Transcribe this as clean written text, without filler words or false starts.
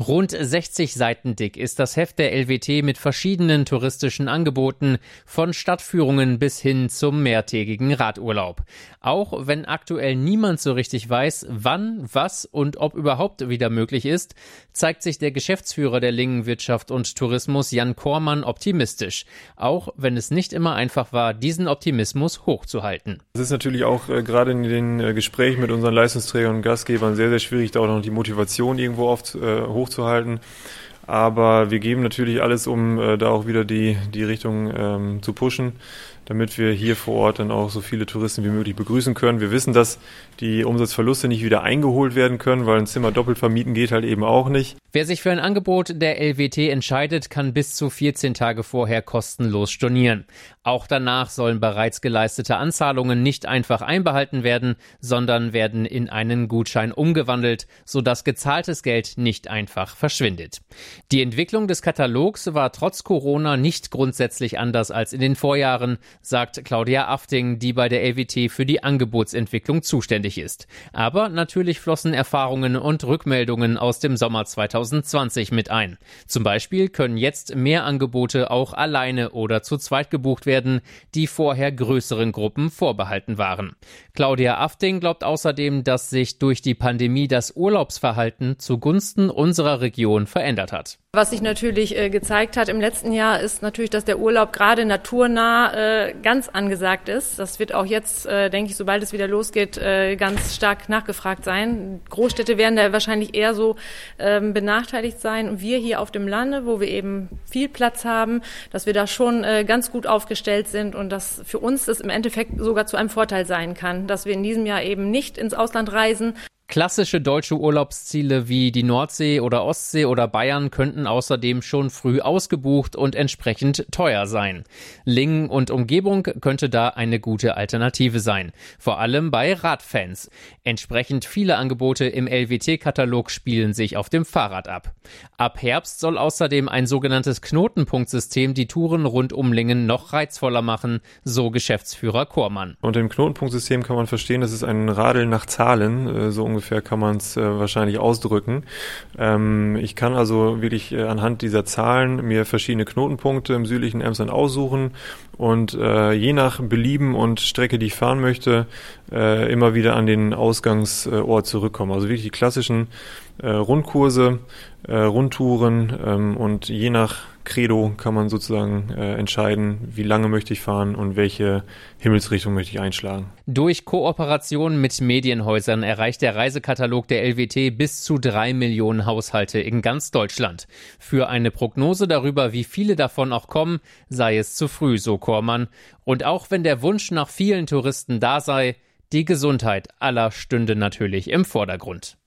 Rund 60 Seiten dick ist das Heft der LWT mit verschiedenen touristischen Angeboten, von Stadtführungen bis hin zum mehrtägigen Radurlaub. Auch wenn aktuell niemand so richtig weiß, wann, was und ob überhaupt wieder möglich ist, zeigt sich der Geschäftsführer der Lingen Wirtschaft und Tourismus Jan Kormann optimistisch. Auch wenn es nicht immer einfach war, diesen Optimismus hochzuhalten. Es ist natürlich auch gerade in den Gesprächen mit unseren Leistungsträgern und Gastgebern sehr, sehr schwierig, da auch noch die Motivation irgendwo oft hochzuhalten. Aber wir geben natürlich alles, um da auch wieder die Richtung zu pushen, damit wir hier vor Ort dann auch so viele Touristen wie möglich begrüßen können. Wir wissen, dass die Umsatzverluste nicht wieder eingeholt werden können, weil ein Zimmer doppelt vermieten geht halt eben auch nicht. Wer sich für ein Angebot der LWT entscheidet, kann bis zu 14 Tage vorher kostenlos stornieren. Auch danach sollen bereits geleistete Anzahlungen nicht einfach einbehalten werden, sondern werden in einen Gutschein umgewandelt, sodass gezahltes Geld nicht einfach verschwindet. Die Entwicklung des Katalogs war trotz Corona nicht grundsätzlich anders als in den Vorjahren, sagt Claudia Afting, die bei der LWT für die Angebotsentwicklung zuständig ist. Aber natürlich flossen Erfahrungen und Rückmeldungen aus dem Sommer 2020 mit ein. Zum Beispiel können jetzt mehr Angebote auch alleine oder zu zweit gebucht werden, die vorher größeren Gruppen vorbehalten waren. Claudia Afting glaubt außerdem, dass sich durch die Pandemie das Urlaubsverhalten zugunsten unserer Region verändert hat. Was sich natürlich gezeigt hat im letzten Jahr, ist natürlich, dass der Urlaub gerade naturnah ganz angesagt ist. Das wird auch jetzt, denke ich, sobald es wieder losgeht, ganz stark nachgefragt sein. Großstädte werden da wahrscheinlich eher so benachteiligt sein. Und wir hier auf dem Lande, wo wir eben viel Platz haben, dass wir da schon ganz gut aufgestellt sind und dass für uns das im Endeffekt sogar zu einem Vorteil sein kann, dass wir in diesem Jahr eben nicht ins Ausland reisen. Klassische deutsche Urlaubsziele wie die Nordsee oder Ostsee oder Bayern könnten außerdem schon früh ausgebucht und entsprechend teuer sein. Lingen und Umgebung könnte da eine gute Alternative sein, vor allem bei Radfans. Entsprechend viele Angebote im LWT-Katalog spielen sich auf dem Fahrrad ab. Ab Herbst soll außerdem ein sogenanntes Knotenpunktsystem die Touren rund um Lingen noch reizvoller machen, so Geschäftsführer Kormann. Unter dem Knotenpunktsystem kann man verstehen, das ist ein Radeln nach Zahlen, so ungefähr kann man es wahrscheinlich ausdrücken. Ich kann also wirklich anhand dieser Zahlen mir verschiedene Knotenpunkte im südlichen Emsland aussuchen und je nach Belieben und Strecke, die ich fahren möchte, immer wieder an den Ausgangsort zurückkommen. Also wirklich die klassischen Rundkurse, Rundtouren und je nach Credo kann man sozusagen entscheiden, wie lange möchte ich fahren und welche Himmelsrichtung möchte ich einschlagen. Durch Kooperation mit Medienhäusern erreicht der Reisekatalog der LWT bis zu 3 Millionen Haushalte in ganz Deutschland. Für eine Prognose darüber, wie viele davon auch kommen, sei es zu früh, so Kormann. Und auch wenn der Wunsch nach vielen Touristen da sei, die Gesundheit aller stünde natürlich im Vordergrund.